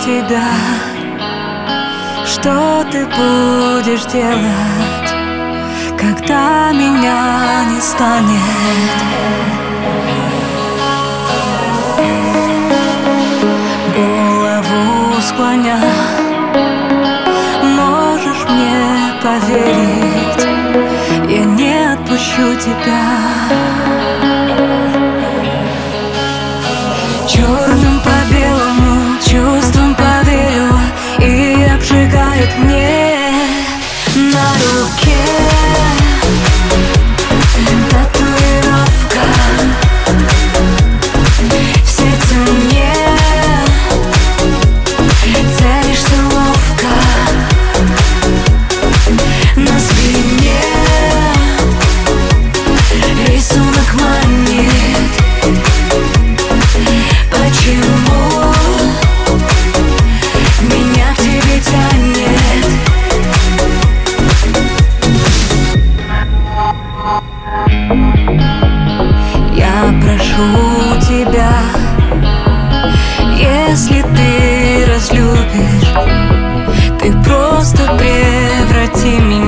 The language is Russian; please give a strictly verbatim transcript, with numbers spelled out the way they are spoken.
тебя, что ты будешь делать, когда меня не станет? Голову склоня, можешь мне поверить, я не отпущу тебя. Черным по белому чувствам поверила, и обжигает мне на руке татуировка, в сердце мне целишься ловко, на спине рисунок манит. Почему меня к тебе тянет? Я прошу тебя, если ты разлюбишь, ты просто преврати меня